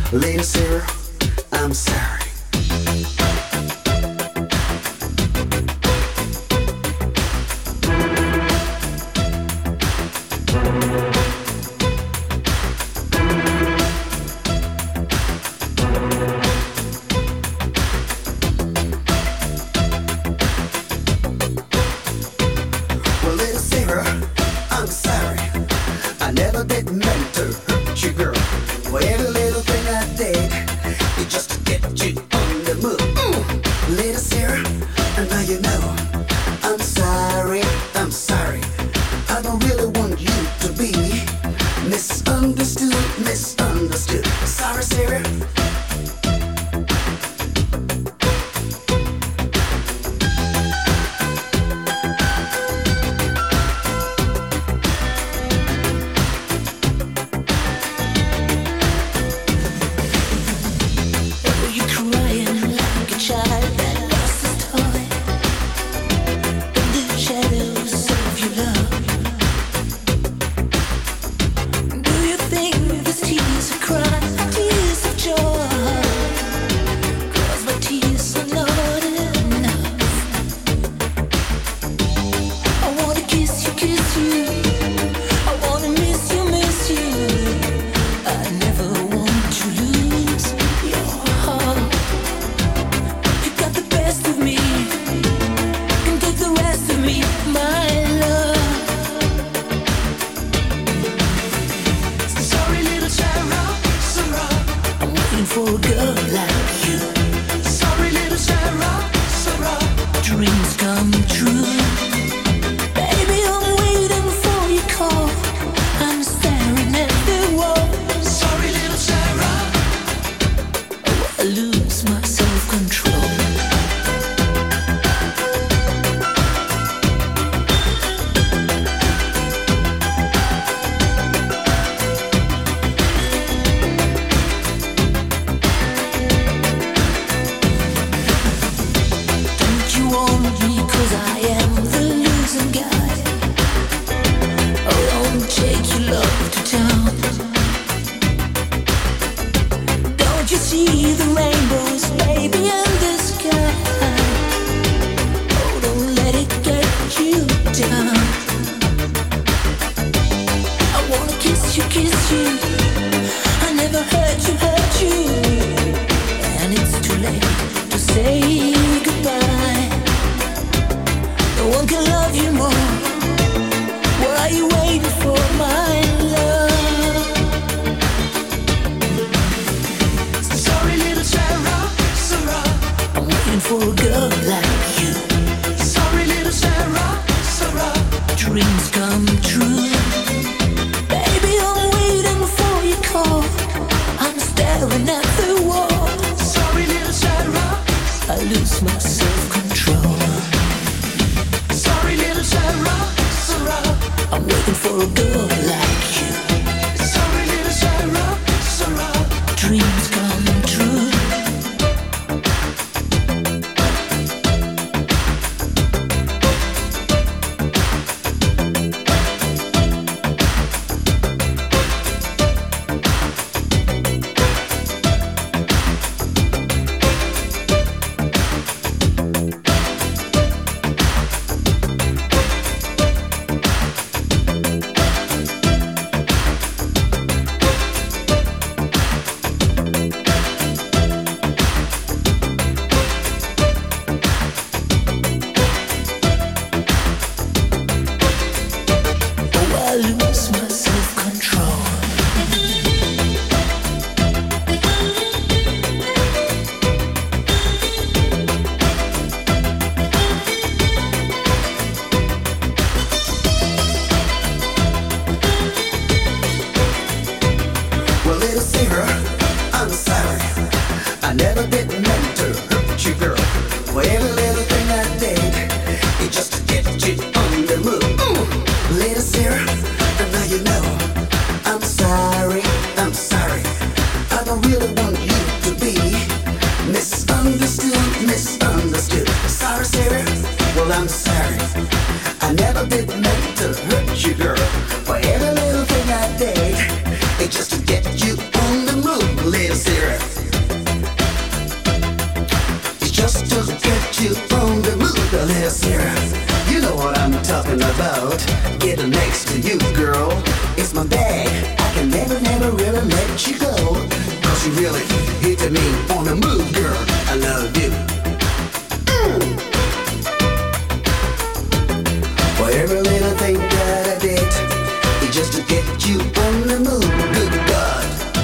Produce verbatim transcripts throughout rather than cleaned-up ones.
Little Sarah, I'm sorry. Well, little Sarah, I'm sorry. I never did meant to hurt you, girl. For every little thing I did, it just to get you on the move. Mm. Little Sarah, and now you know. I'm sorry, I'm sorry. I don't really want you to be misunderstood, misunderstood. Sorry, Sarah. Well, I'm sorry. I never did meant to hurt you, girl. For every little thing I did, it's just to get you on the move, little Sarah. little Sarah, you know what I'm talking about. Getting next to you, girl, it's my bag. I can never, never really let you go. Cause you really hit me on the move, girl. I love you. Mm. For every little thing that I did, it's just to get you on the move. Good God.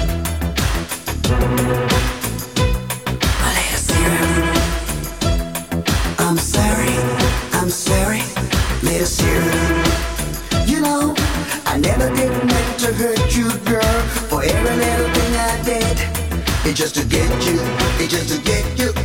My little Sarah, I'm sorry, I'm sorry, little Sarah. You know, I never did meant to hurt you, girl. For every little thing I did, it's just to get you, it's just to get you